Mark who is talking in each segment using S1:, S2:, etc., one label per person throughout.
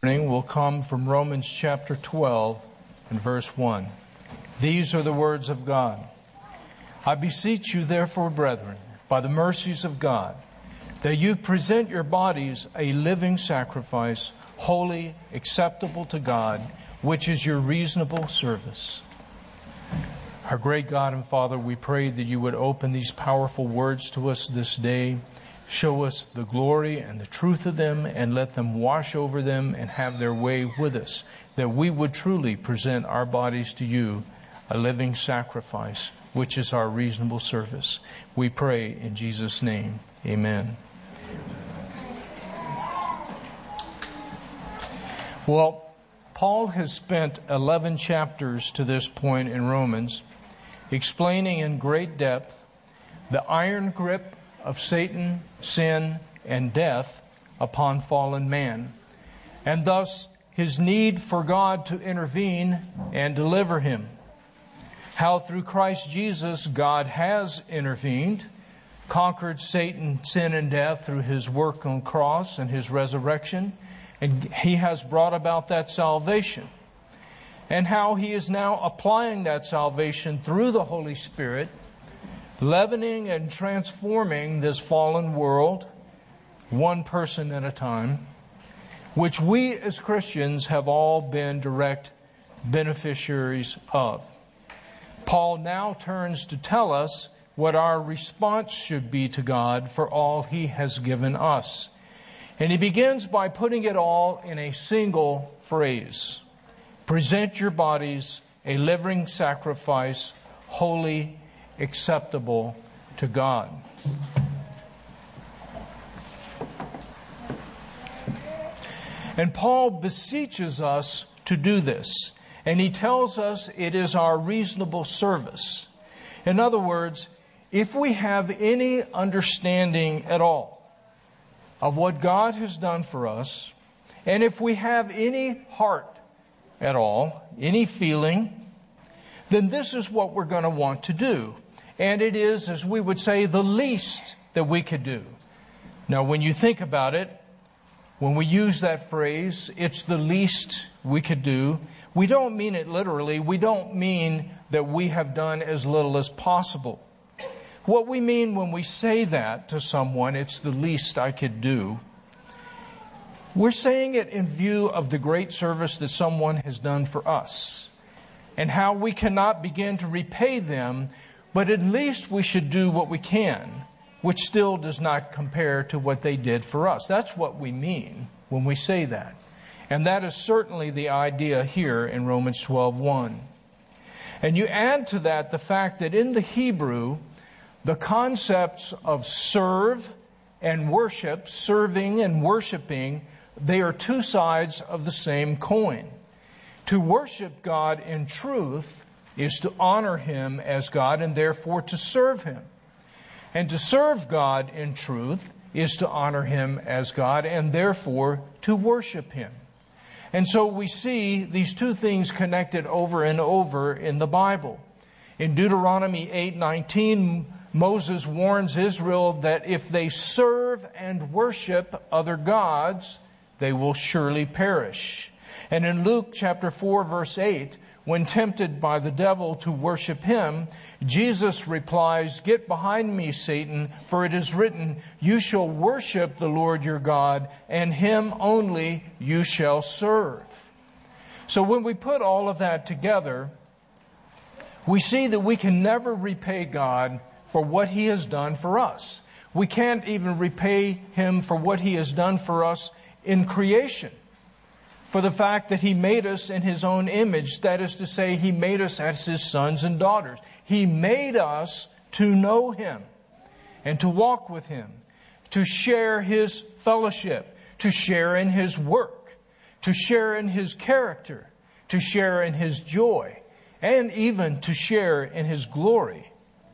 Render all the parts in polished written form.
S1: Will come from Romans chapter 12 and verse 1. These are the words of God. I beseech you therefore, brethren, by the mercies of God, that you present your bodies a living sacrifice, holy, acceptable to God, which is your reasonable service. Our great God and Father, we pray that you would open these powerful words to us this day. Show us the glory and the truth of them, and let them wash over them and have their way with us, that we would truly present our bodies to you, a living sacrifice, which is our reasonable service. We pray in Jesus' name. Amen. Well, Paul has spent 11 chapters to this point in Romans, explaining in great depth the iron grip of Satan, sin, and death upon fallen man, and thus his need for God to intervene and deliver him. How through Christ Jesus God has intervened, conquered Satan, sin, and death through his work on the cross and his resurrection, and he has brought about that salvation. And how he is now applying that salvation through the Holy Spirit, leavening and transforming this fallen world, one person at a time, which we as Christians have all been direct beneficiaries of. Paul now turns to tell us what our response should be to God for all He has given us. And he begins by putting it all in a single phrase. Present your bodies a living sacrifice, holy, acceptable to God. And Paul beseeches us to do this. And he tells us it is our reasonable service. In other words, if we have any understanding at all of what God has done for us, and if we have any heart at all, any feeling, then this is what we're going to want to do. And it is, as we would say, the least that we could do. Now, when you think about it, when we use that phrase, it's the least we could do, we don't mean it literally. We don't mean that we have done as little as possible. What we mean when we say that to someone, it's the least I could do, we're saying it in view of the great service that someone has done for us, and how we cannot begin to repay them, but at least we should do what we can, which still does not compare to what they did for us. That's what we mean when we say that. And that is certainly the idea here in Romans 12:1. And you add to that the fact that in the Hebrew, the concepts of serve and worship, serving and worshiping, they are two sides of the same coin. To worship God in truth is to honor Him as God and therefore to serve Him. And to serve God in truth is to honor Him as God and therefore to worship Him. And so we see these two things connected over and over in the Bible. In Deuteronomy 8:19, Moses warns Israel that if they serve and worship other gods, they will surely perish. And in Luke chapter 4 verse 8, when tempted by the devil to worship him, Jesus replies, "Get behind me, Satan, for it is written, you shall worship the Lord your God, and Him only you shall serve." So when we put all of that together, we see that we can never repay God for what He has done for us. We can't even repay Him for what He has done for us in creation. For the fact that He made us in His own image, that is to say, He made us as His sons and daughters. He made us to know Him and to walk with Him, to share His fellowship, to share in His work, to share in His character, to share in His joy, and even to share in His glory.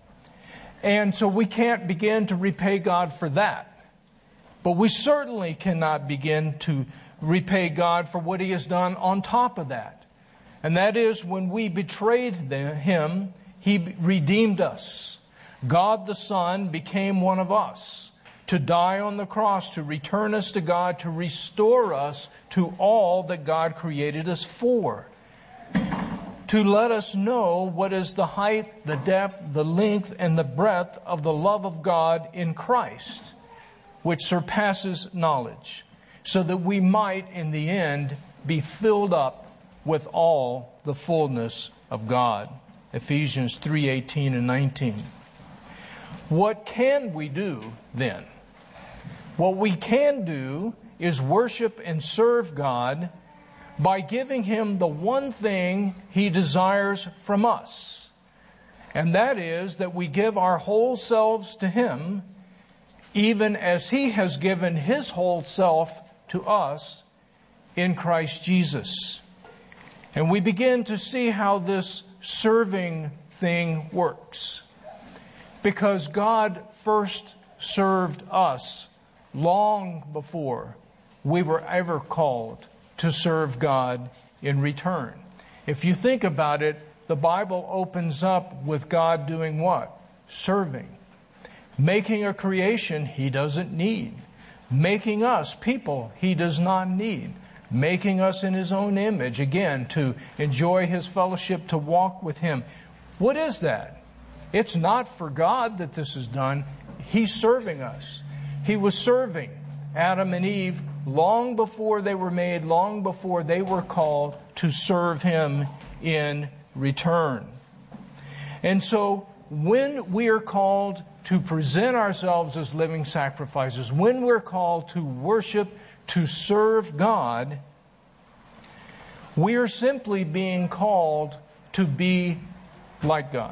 S1: And so we can't begin to repay God for that. But we certainly cannot begin to repay God for what He has done on top of that. And that is when we betrayed Him, He redeemed us. God the Son became one of us to die on the cross, to return us to God, to restore us to all that God created us for. To let us know what is the height, the depth, the length, and the breadth of the love of God in Christ, which surpasses knowledge, so that we might, in the end, be filled up with all the fullness of God. Ephesians 3:18 and 19. What can we do then? What we can do is worship and serve God by giving Him the one thing He desires from us. And that is that we give our whole selves to Him, even as He has given His whole self to us in Christ Jesus. And we begin to see how this serving thing works. Because God first served us long before we were ever called to serve God in return. If you think about it, the Bible opens up with God doing what? Serving. Making a creation He doesn't need. Making us people He does not need. Making us in His own image, again, to enjoy His fellowship, to walk with Him. What is that? It's not for God that this is done. He's serving us. He was serving Adam and Eve long before they were made, long before they were called to serve Him in return. And so when we are called to present ourselves as living sacrifices, when we're called to worship, to serve God, we are simply being called to be like God,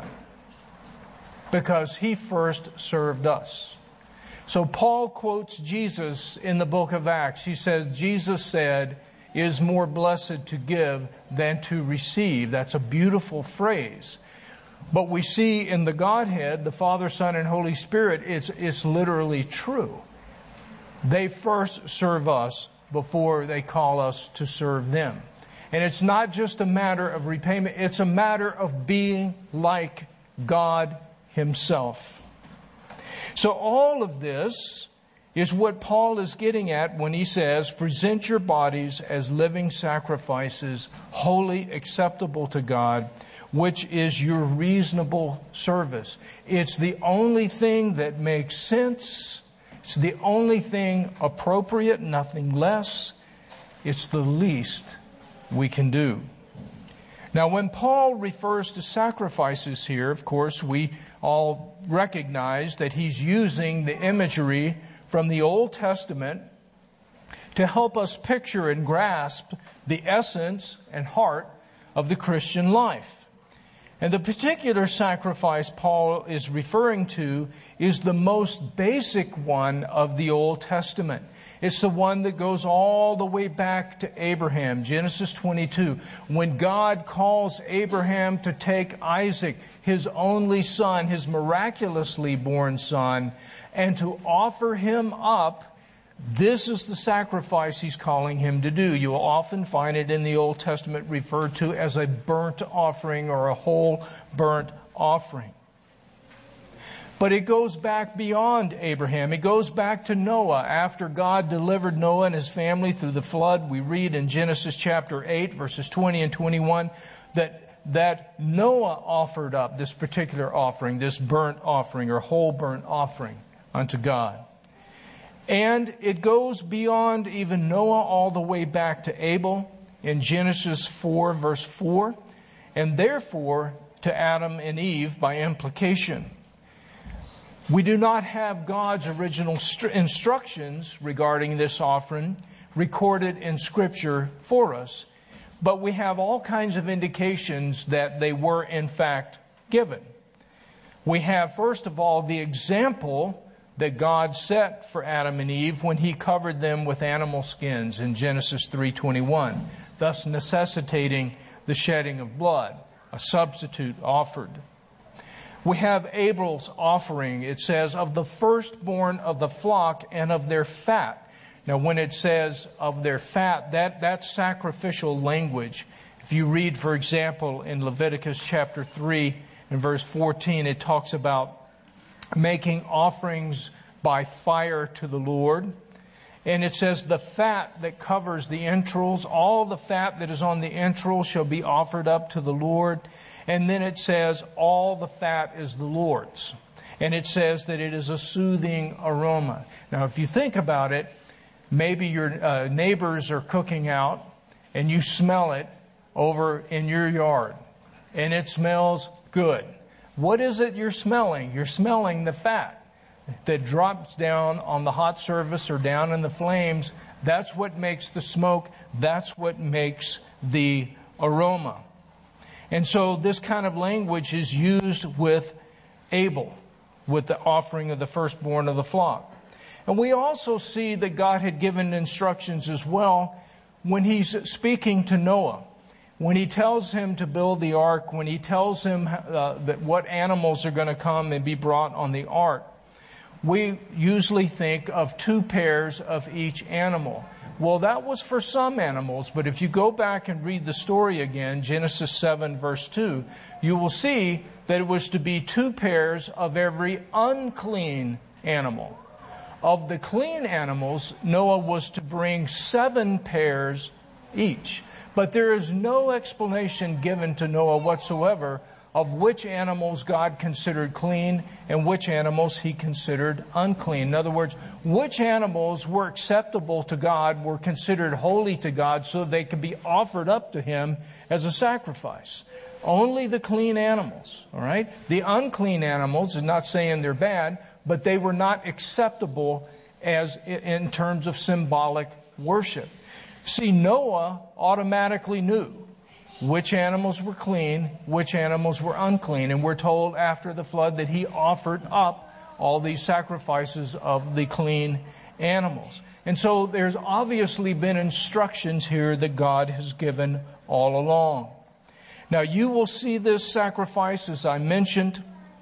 S1: because He first served us. So Paul quotes Jesus in the book of Acts. He says, Jesus said, "It is more blessed to give than to receive." That's a beautiful phrase. But we see in the Godhead, the Father, Son, and Holy Spirit, it's literally true. They first serve us before they call us to serve them. And it's not just a matter of repayment, it's a matter of being like God Himself. So all of this is what Paul is getting at when he says, present your bodies as living sacrifices, holy, acceptable to God, which is your reasonable service. It's the only thing that makes sense. It's the only thing appropriate, nothing less. It's the least we can do. Now, when Paul refers to sacrifices here, of course, we all recognize that he's using the imagery from the Old Testament to help us picture and grasp the essence and heart of the Christian life. And the particular sacrifice Paul is referring to is the most basic one of the Old Testament. It's the one that goes all the way back to Abraham, Genesis 22, when God calls Abraham to take Isaac, his only son, his miraculously born son, and to offer him up. This is the sacrifice He's calling him to do. You'll often find it in the Old Testament referred to as a burnt offering or a whole burnt offering. But it goes back beyond Abraham. It goes back to Noah. After God delivered Noah and his family through the flood, we read in Genesis chapter 8, verses 20 and 21, that Noah offered up this particular offering, this burnt offering or whole burnt offering unto God. And it goes beyond even Noah all the way back to Abel in Genesis 4, verse 4, and therefore to Adam and Eve by implication. We do not have God's original instructions regarding this offering recorded in Scripture for us, but we have all kinds of indications that they were in fact given. We have, first of all, the example that God set for Adam and Eve when He covered them with animal skins in Genesis 3:21, thus necessitating the shedding of blood, a substitute offered. We have Abel's offering. It says, of the firstborn of the flock and of their fat. Now, when it says of their fat, that's sacrificial language. If you read, for example, in Leviticus chapter 3 and verse 14, it talks about making offerings by fire to the Lord. And it says the fat that covers the entrails, all the fat that is on the entrails shall be offered up to the Lord. And then it says all the fat is the Lord's. And it says that it is a soothing aroma. Now, if you think about it, maybe your neighbors are cooking out and you smell it over in your yard. And it smells good. What is it you're smelling? You're smelling the fat that drops down on the hot surface or down in the flames. That's what makes the smoke. That's what makes the aroma. And so this kind of language is used with Abel, with the offering of the firstborn of the flock. And we also see that God had given instructions as well when He's speaking to Noah. When He tells him to build the ark, when He tells him that what animals are going to come and be brought on the ark, we usually think of 2 pairs of each animal. Well, that was for some animals, but if you go back and read the story again, Genesis 7 verse 2, you will see that it was to be 2 pairs of every unclean animal. Of the clean animals, Noah was to bring 7 pairs each. But there is no explanation given to Noah whatsoever of which animals God considered clean and which animals He considered unclean. In other words, which animals were acceptable to God, were considered holy to God, so they could be offered up to Him as a sacrifice. Only the clean animals, all right? The unclean animals, is not saying they're bad, but they were not acceptable as in terms of symbolic worship. See, Noah automatically knew which animals were clean, which animals were unclean. And we're told after the flood that he offered up all these sacrifices of the clean animals. And so there's obviously been instructions here that God has given all along. Now you will see this sacrifice, as I mentioned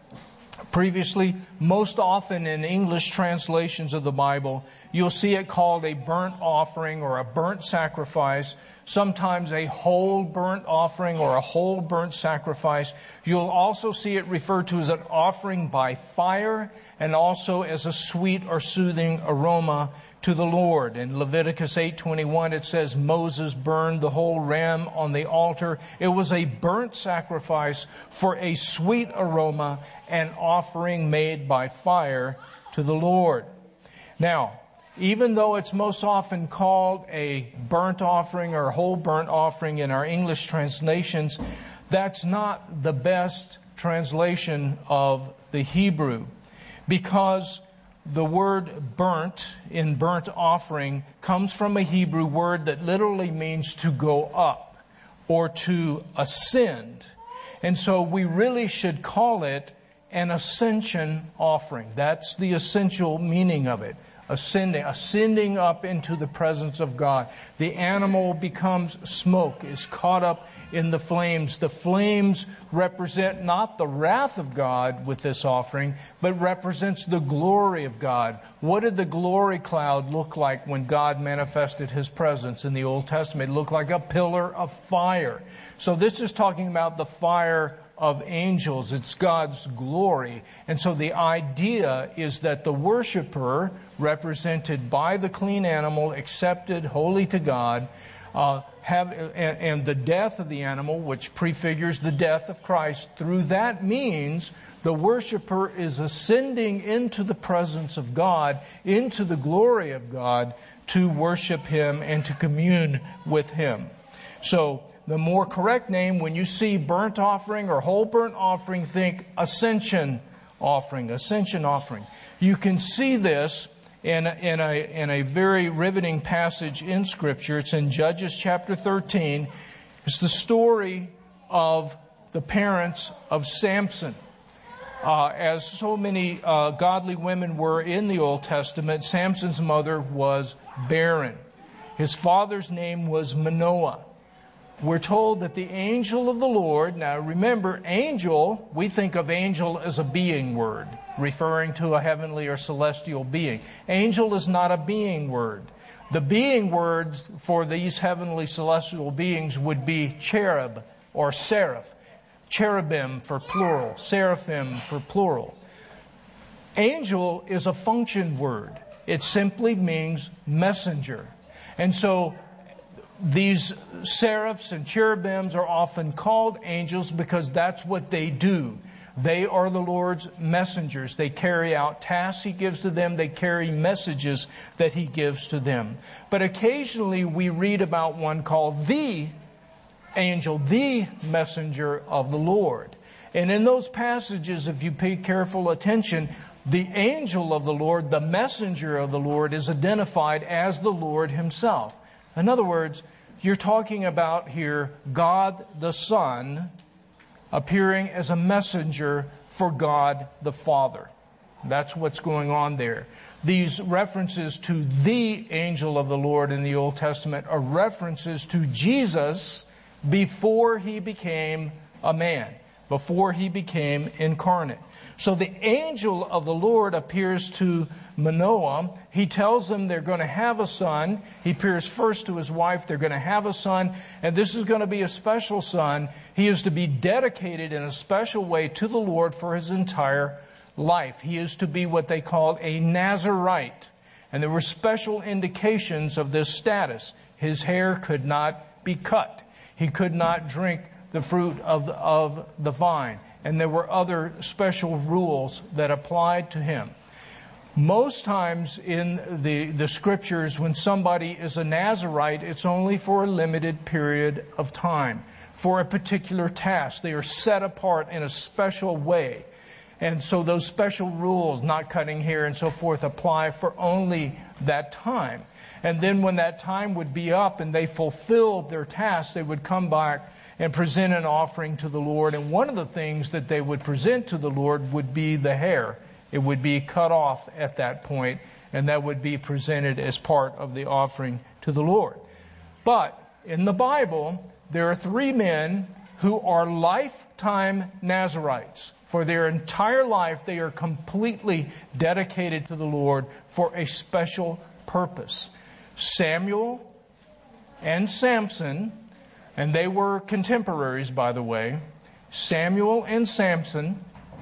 S1: previously, most often in English translations of the Bible, you'll see it called a burnt offering or a burnt sacrifice, sometimes a whole burnt offering or a whole burnt sacrifice. You'll also see it referred to as an offering by fire and also as a sweet or soothing aroma to the Lord. In Leviticus 8:21 it says Moses burned the whole ram on the altar. It was a burnt sacrifice for a sweet aroma, an offering made by fire to the Lord. Now, even though it's most often called a burnt offering or a whole burnt offering in our English translations, that's not the best translation of the Hebrew, because the word burnt in burnt offering comes from a Hebrew word that literally means to go up or to ascend. And so we really should call it an ascension offering. That's the essential meaning of it. Ascending up into the presence of God. The animal becomes smoke, is caught up in the flames. The flames represent not the wrath of God with this offering, but represents the glory of God. What did the glory cloud look like when God manifested His presence in the Old Testament? It looked like a pillar of fire. So this is talking about the fire of angels. It's God's glory. And so the idea is that the worshiper, represented by the clean animal, accepted holy to God, and the death of the animal, which prefigures the death of Christ, through that means the worshiper is ascending into the presence of God, into the glory of God, to worship Him and to commune with Him. So the more correct name, when you see burnt offering or whole burnt offering, think ascension offering, ascension offering. You can see this in a very riveting passage in Scripture. It's in Judges chapter 13. It's the story of the parents of Samson. As so many godly women were in the Old Testament, Samson's mother was barren. His father's name was Manoah. We're told that the angel of the Lord, now remember, angel, we think of angel as a being word, referring to a heavenly or celestial being. Angel is not a being word. The being words for these heavenly celestial beings would be cherub or seraph. Cherubim for plural, seraphim for plural. Angel is a function word. It simply means messenger. And so these seraphs and cherubims are often called angels because that's what they do. They are the Lord's messengers. They carry out tasks He gives to them. They carry messages that He gives to them. But occasionally we read about one called the angel, the messenger of the Lord. And in those passages, if you pay careful attention, the angel of the Lord, the messenger of the Lord, is identified as the Lord Himself. In other words, you're talking about here God the Son appearing as a messenger for God the Father. That's what's going on there. These references to the angel of the Lord in the Old Testament are references to Jesus before He became a man, before He became incarnate. So the angel of the Lord appears to Manoah. He tells them they're going to have a son. He appears first to his wife. They're going to have a son. And this is going to be a special son. He is to be dedicated in a special way to the Lord for his entire life. He is to be what they called a Nazirite. And there were special indications of this status. His hair could not be cut. He could not drink the fruit of the vine. And there were other special rules that applied to him. Most times in the Scriptures, when somebody is a Nazirite, it's only for a limited period of time, for a particular task. They are set apart in a special way. And so those special rules, not cutting hair and so forth, apply for only that time. And then when that time would be up and they fulfilled their task, they would come back and present an offering to the Lord. And one of the things that they would present to the Lord would be the hair. It would be cut off at that point, and that would be presented as part of the offering to the Lord. But in the Bible, there are 3 men who are lifetime Nazirites. For their entire life, they are completely dedicated to the Lord for a special purpose. Samuel and Samson, and they were contemporaries, by the way. Samuel and Samson,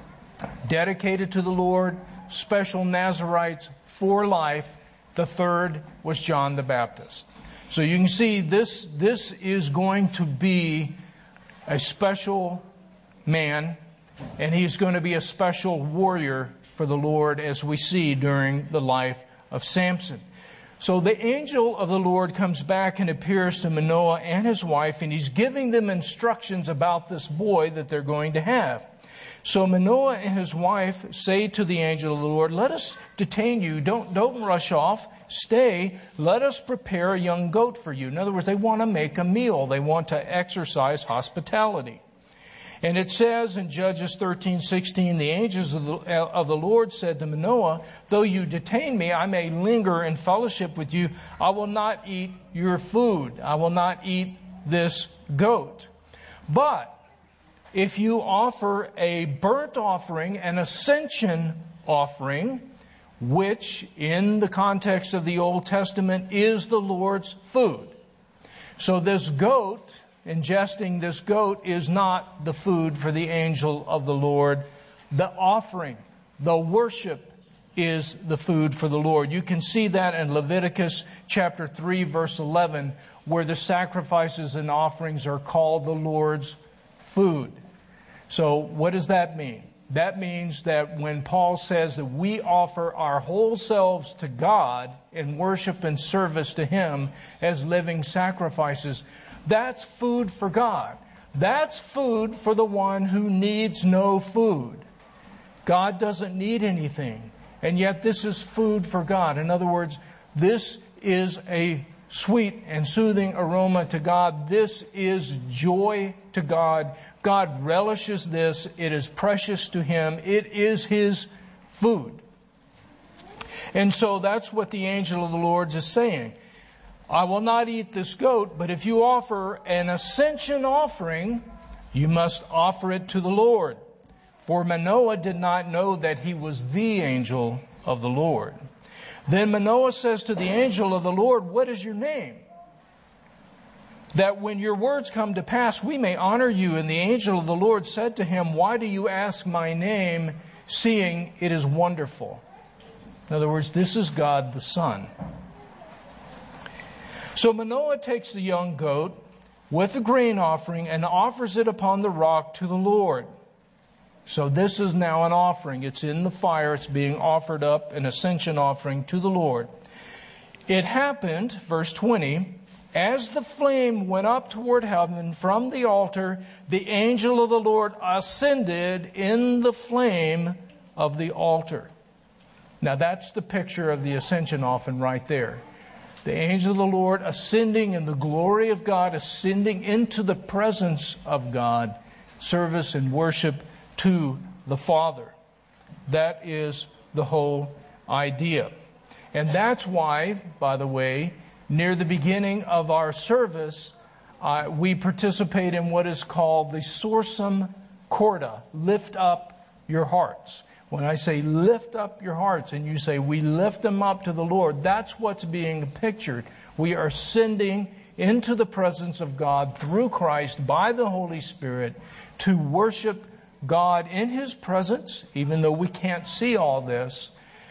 S1: dedicated to the Lord, special Nazirites for life. The third was John the Baptist. So you can see this is going to be a special man, and he's going to be a special warrior for the Lord, as we see during the life of Samson. So the angel of the Lord comes back and appears to Manoah and his wife, and he's giving them instructions about this boy that they're going to have. So Manoah and his wife say to the angel of the Lord, "Let us detain you. Don't rush off. Stay. Let us prepare a young goat for you." In other words, they want to make a meal. They want to exercise hospitality. And it says in Judges 13:16, the angels of the Lord said to Manoah, "Though you detain me, I may linger in fellowship with you. I will not eat your food. I will not eat this goat. But if you offer a burnt offering, an ascension offering, which in the context of the Old Testament is the Lord's food." So this goat, ingesting this goat, is not the food for the angel of the Lord. The offering, the worship, is the food for the Lord. You can see that in Leviticus chapter 3, verse 11, where the sacrifices and offerings are called the Lord's food. So what does that mean? That means that when Paul says that we offer our whole selves to God in worship and service to Him as living sacrifices, that's food for God. That's food for the one who needs no food. God doesn't need anything. And yet this is food for God. In other words, this is a sweet and soothing aroma to God. This is joy to God. God relishes this. It is precious to Him. It is His food. And so that's what the angel of the Lord is saying. I will not eat this goat, but if you offer an ascension offering, you must offer it to the Lord. For Manoah did not know that he was the angel of the Lord. Then Manoah says to the angel of the Lord, "What is your name? That when your words come to pass, we may honor you." And the angel of the Lord said to him, "Why do you ask my name? seeing it is wonderful. In other words, this is God the Son. So Manoah takes the young goat with the grain offering and offers it upon the rock to the Lord. So this is now an offering. It's in the fire. It's being offered up, an ascension offering to the Lord. It happened, verse 20, as the flame went up toward heaven from the altar, the angel of the Lord ascended in the flame of the altar. Now that's the picture of the ascension offering right there. The angel of the Lord ascending in the glory of God, ascending into the presence of God, service and worship to the Father. That is the whole idea. And that's why, by the way, near the beginning of our service, we participate in what is called the Sursum Corda, lift up your hearts. When I say lift up your hearts and you say we lift them up to the Lord, that's what's being pictured. We are ascending into the presence of God through Christ by the Holy Spirit to worship God in His presence, even though we can't see all this,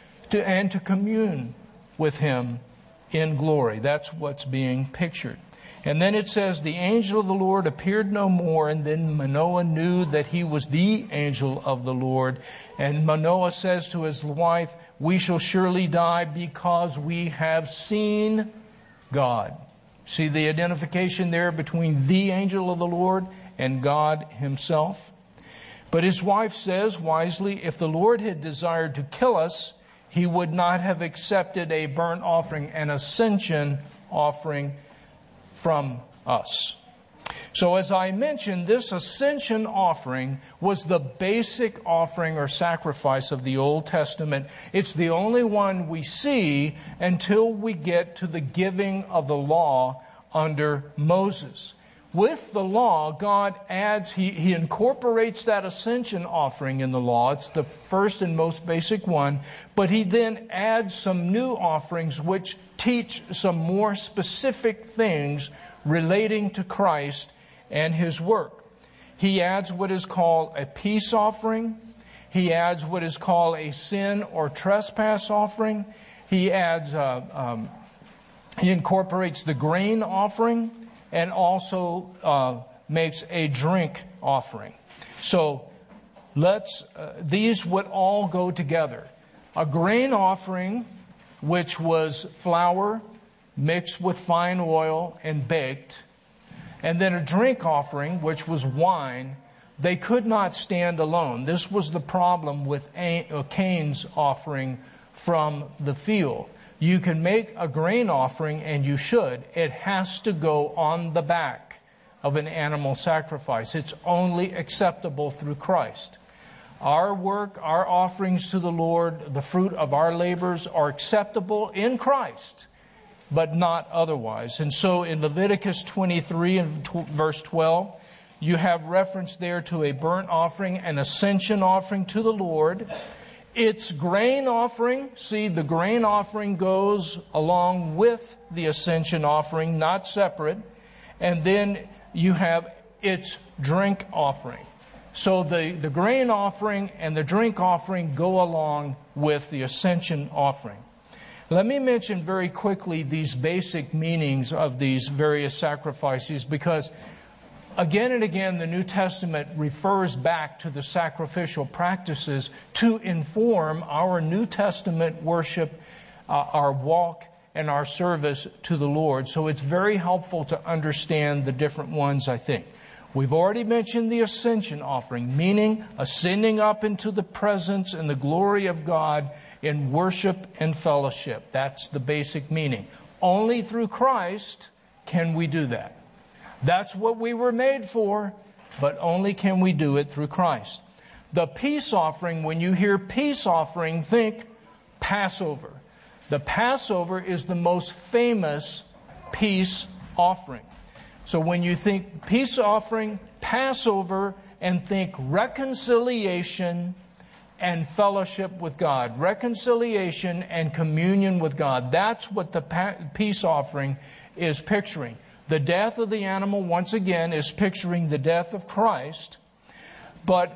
S1: and to commune with Him in glory. That's what's being pictured. And then it says, the angel of the Lord appeared no more, and then Manoah knew that he was the angel of the Lord. And Manoah says to his wife, we shall surely die because we have seen God. See the identification there between the angel of the Lord and God Himself? But his wife says wisely, if the Lord had desired to kill us, He would not have accepted a burnt offering, an ascension offering from us. So as I mentioned, this ascension offering was the basic offering or sacrifice of the Old Testament. It's the only one we see until we get to the giving of the law under Moses. With the law, God adds, He incorporates that ascension offering in the law. It's the first and most basic one. But He then adds some new offerings which teach some more specific things relating to Christ and His work. He adds what is called a peace offering. He adds what is called a sin or trespass offering. He adds, He incorporates the grain offering, and also makes a drink offering. So these would all go together. A grain offering, which was flour mixed with fine oil and baked, and then a drink offering, which was wine. They could not stand alone. This was the problem with Cain's offering from the field. You can make a grain offering, and you should. It has to go on the back of an animal sacrifice. It's only acceptable through Christ. Our work, our offerings to the Lord, the fruit of our labors are acceptable in Christ, but not otherwise. And so in Leviticus 23 and verse 12, you have reference there to a burnt offering, an ascension offering to the Lord. It's grain offering. See, the grain offering goes along with the ascension offering, not separate. And then you have its drink offering. So the grain offering and the drink offering go along with the ascension offering. Let me mention very quickly these basic meanings of these various sacrifices, because again and again, the New Testament refers back to the sacrificial practices to inform our New Testament worship, our walk, and our service to the Lord. So it's very helpful to understand the different ones, I think. We've already mentioned the ascension offering, meaning ascending up into the presence and the glory of God in worship and fellowship. That's the basic meaning. Only through Christ can we do that. That's what we were made for, but only can we do it through Christ. The peace offering, when you hear peace offering, think Passover. The Passover is the most famous peace offering. So when you think peace offering, Passover, and think reconciliation and fellowship with God. Reconciliation and communion with God. That's what the peace offering is picturing. The death of the animal, once again, is picturing the death of Christ. But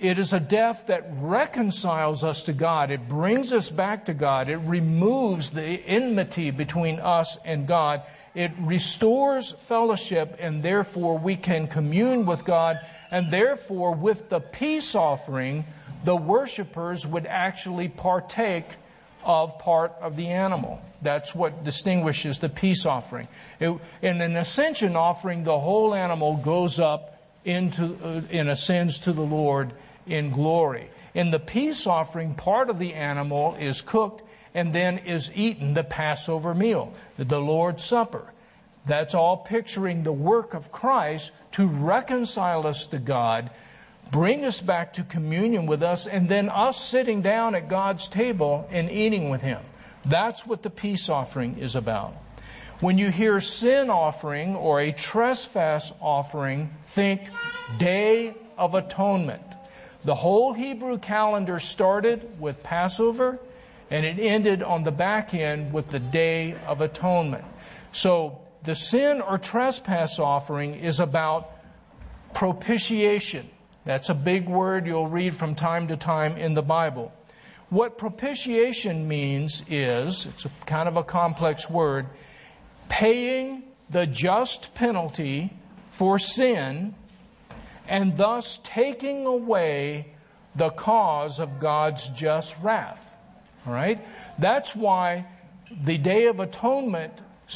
S1: It is a death that reconciles us to God. It brings us back to God. It removes the enmity between us and God. It restores fellowship, and therefore we can commune with God. And therefore, with the peace offering, the worshipers would actually partake of part of the animal. That's what distinguishes the peace offering. In an ascension offering, the whole animal goes up and ascends to the Lord in glory. In the peace offering, part of the animal is cooked and then is eaten, the Passover meal, the Lord's Supper. That's all picturing the work of Christ to reconcile us to God, bring us back to communion with us, and then us sitting down at God's table and eating with Him. That's what the peace offering is about. When you hear sin offering or a trespass offering, think Day of Atonement. The whole Hebrew calendar started with Passover, and it ended on the back end with the Day of Atonement. So the sin or trespass offering is about propitiation. That's a big word you'll read from time to time in the Bible. What propitiation means is, it's a kind of a complex word, paying the just penalty for sin and thus taking away the cause of God's just wrath. All right? That's why the Day of Atonement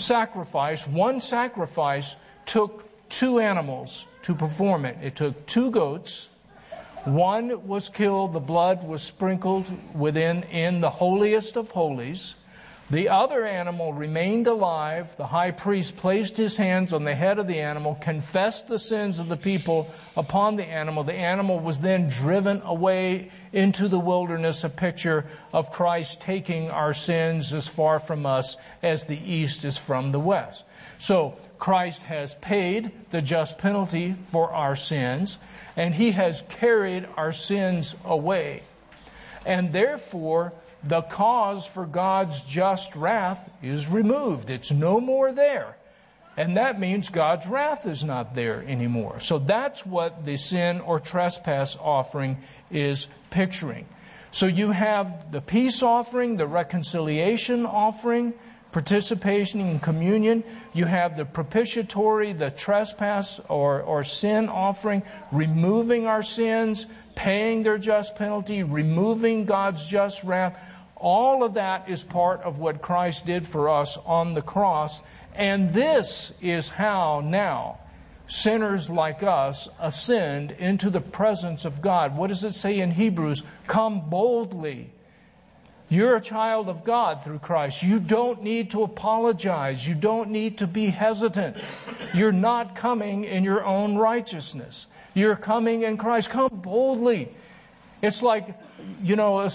S1: one sacrifice took 2 animals to perform it. It took 2 goats. One was killed, the blood was sprinkled in the holiest of holies. The other animal remained alive. The high priest placed his hands on the head of the animal, confessed the sins of the people upon the animal. The animal was then driven away into the wilderness, a picture of Christ taking our sins as far from us as the east is from the west. So Christ has paid the just penalty for our sins, and He has carried our sins away. And therefore, the cause for God's just wrath is removed. It's no more there. And that means God's wrath is not there anymore. So that's what the sin or trespass offering is picturing. So you have the peace offering, the reconciliation offering, participation in communion. You have the propitiatory, the trespass or sin offering, removing our sins, paying their just penalty, removing God's just wrath. All of that is part of what Christ did for us on the cross. And this is how now sinners like us ascend into the presence of God. What does it say in Hebrews? Come boldly. You're a child of God through Christ. You don't need to apologize. You don't need to be hesitant. You're not coming in your own righteousness. You're coming in Christ. Come boldly. It's like, you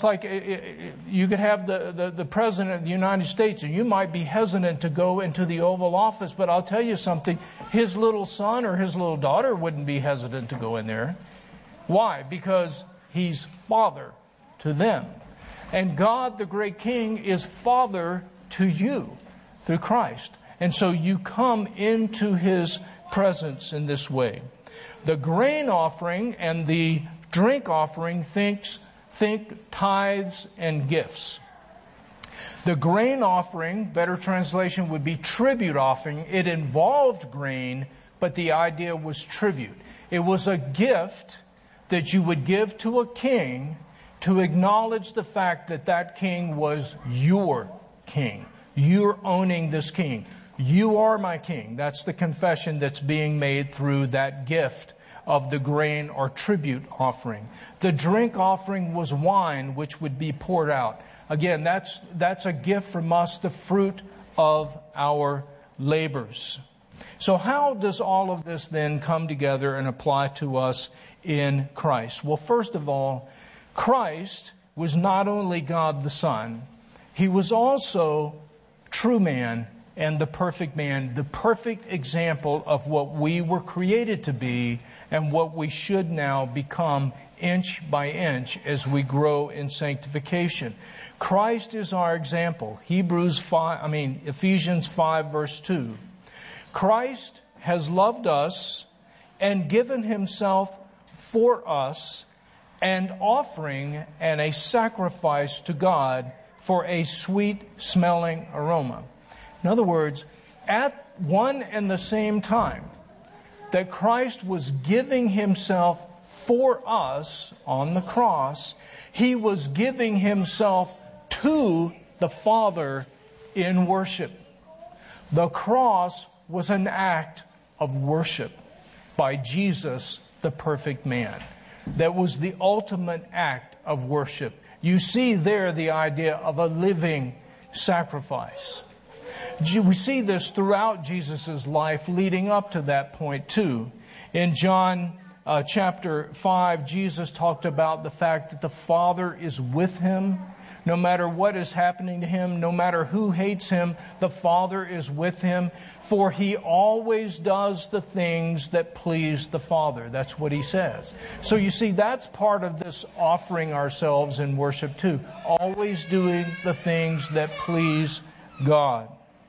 S1: could have the President of the United States, and you might be hesitant to go into the Oval Office, but I'll tell you something, his little son or his little daughter wouldn't be hesitant to go in there. Why? Because He's Father to them. And God, the great King, is Father to you through Christ. And so you come into His presence in this way. The grain offering and the drink offering, think tithes and gifts. The grain offering, better translation would be tribute offering. It involved grain, but the idea was tribute. It was a gift that you would give to a king to acknowledge the fact that that king was your king. You're owning this king. You are my king. That's the confession that's being made through that gift of the grain or tribute offering. The drink offering was wine which would be poured out. Again, that's a gift from us, the fruit of our labors. So how does all of this then come together and apply to us in Christ? Well, first of all, Christ was not only God the Son, He was also true man and the perfect man, the perfect example of what we were created to be and what we should now become inch by inch as we grow in sanctification. Christ is our example. Ephesians 5 verse 2. Christ has loved us and given Himself for us and offering and a sacrifice to God for a sweet-smelling aroma. In other words, at one and the same time that Christ was giving himself for us on the cross, he was giving himself to the Father in worship. The cross was an act of worship by Jesus, the perfect man. That was the ultimate act of worship. You see there the idea of a living sacrifice. We see this throughout Jesus' life leading up to that point too. In John chapter 5, Jesus talked about the fact that the Father is with him. No matter what is happening to him, no matter who hates him, the Father is with him. For he always does the things that please the Father. That's what he says. So you see, that's part of this offering ourselves in worship too. Always doing the things that please God.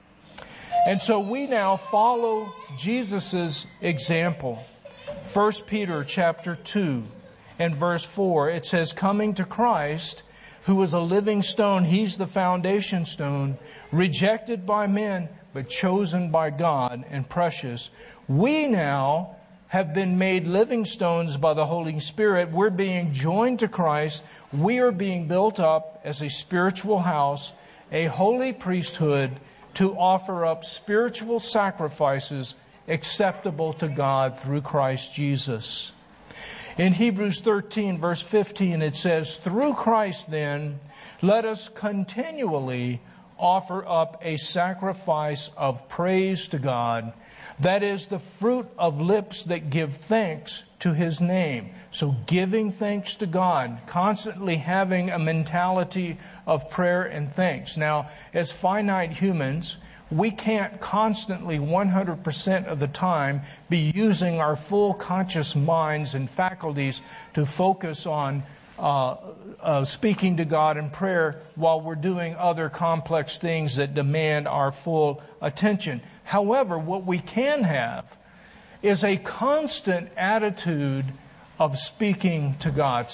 S1: And so we now follow Jesus' example. 1 Peter chapter 2 and verse 4, it says, coming to Christ, who is a living stone, he's the foundation stone, rejected by men, but chosen by God and precious. We now have been made living stones by the Holy Spirit. We're being joined to Christ. We are being built up as a spiritual house, a holy priesthood, to offer up spiritual sacrifices acceptable to God through Christ Jesus. In Hebrews 13, verse 15, it says, through Christ then, let us continually offer up a sacrifice of praise to God. That is the fruit of lips that give thanks to His name. So giving thanks to God, constantly having a mentality of prayer and thanks. Now, as finite humans, we can't constantly 100% of the time be using our full conscious minds and faculties to focus on speaking to God in prayer while we're doing other complex things that demand our full attention. However, what we can have is a constant attitude of speaking to God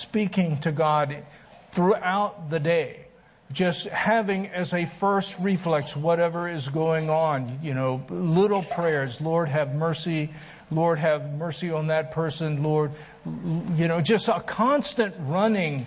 S1: throughout the day. Just having as a first reflex whatever is going on, little prayers. Lord, have mercy. Lord, have mercy on that person. Lord, just a constant running,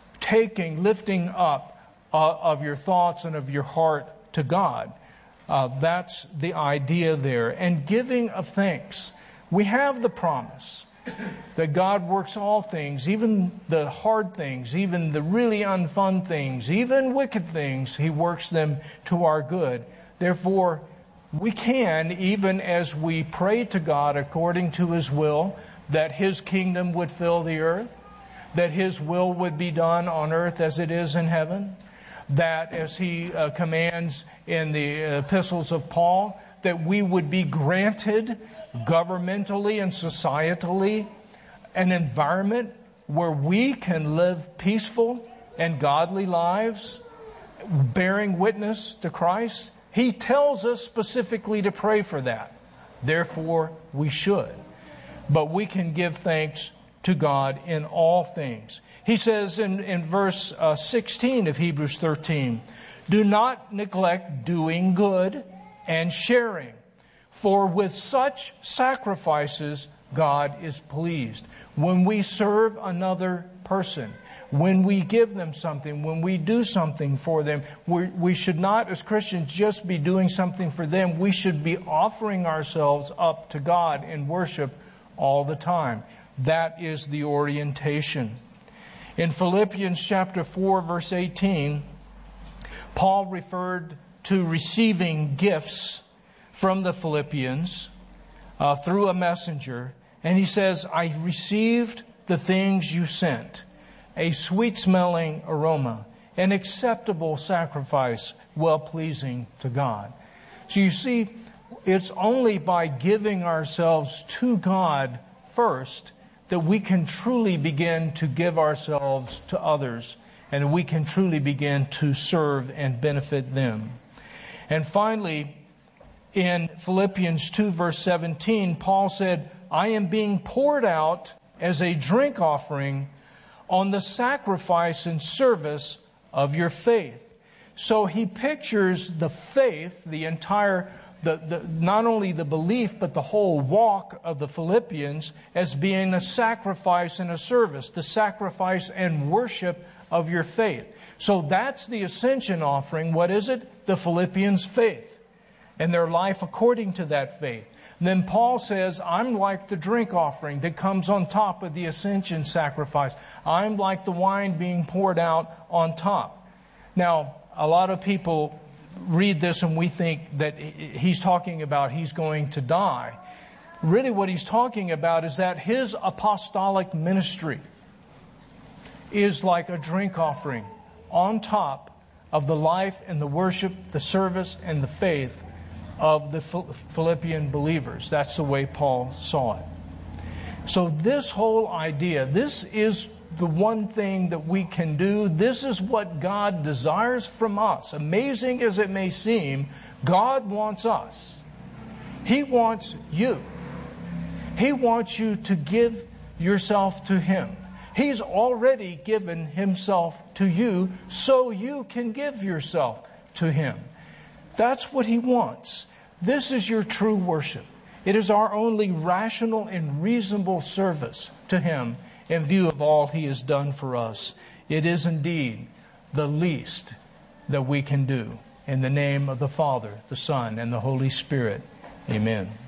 S1: lifting up of your thoughts and of your heart to God. That's the idea there. And giving of thanks. We have the promise that God works all things, even the hard things, even the really unfun things, even wicked things, He works them to our good. Therefore, we can, even as we pray to God according to His will, that His kingdom would fill the earth, that His will would be done on earth as it is in heaven, that as He commands in the epistles of Paul, that we would be granted governmentally and societally an environment where we can live peaceful and godly lives, bearing witness to Christ. He tells us specifically to pray for that. Therefore, we should. But we can give thanks to God in all things. He says in verse 16 of Hebrews 13, do not neglect doing good and sharing, for with such sacrifices God is pleased. When we serve another person, when we give them something, when we do something for them, we should not, as Christians, just be doing something for them. We should be offering ourselves up to God in worship all the time. That is the orientation. In Philippians chapter 4, verse 18, Paul referred to receiving gifts from the Philippians through a messenger. And he says, I received the things you sent, a sweet-smelling aroma, an acceptable sacrifice, well-pleasing to God. So you see, it's only by giving ourselves to God first that we can truly begin to give ourselves to others, and we can truly begin to serve and benefit them. And finally, in Philippians 2 verse 17, Paul said, I am being poured out as a drink offering on the sacrifice and service of your faith. So he pictures the faith, the entire, not only the belief, but the whole walk of the Philippians as being a sacrifice and a service, the sacrifice and worship of your faith. So that's the ascension offering. What is it? The Philippians' faith and their life according to that faith. Then Paul says, I'm like the drink offering that comes on top of the ascension sacrifice. I'm like the wine being poured out on top. Now, a lot of people read this and we think that he's talking about he's going to die. Really what he's talking about is that his apostolic ministry is like a drink offering on top of the life and the worship, the service and the faith of the Philippian believers. That's the way Paul saw it. So this whole idea, this is the one thing that we can do. This is what God desires from us. Amazing as it may seem, God wants us. He wants you. He wants you to give yourself to Him. He's already given Himself to you so you can give yourself to Him. That's what He wants. This is your true worship. It is our only rational and reasonable service to Him in view of all He has done for us. It is indeed the least that we can do. In the name of the Father, the Son, and the Holy Spirit. Amen.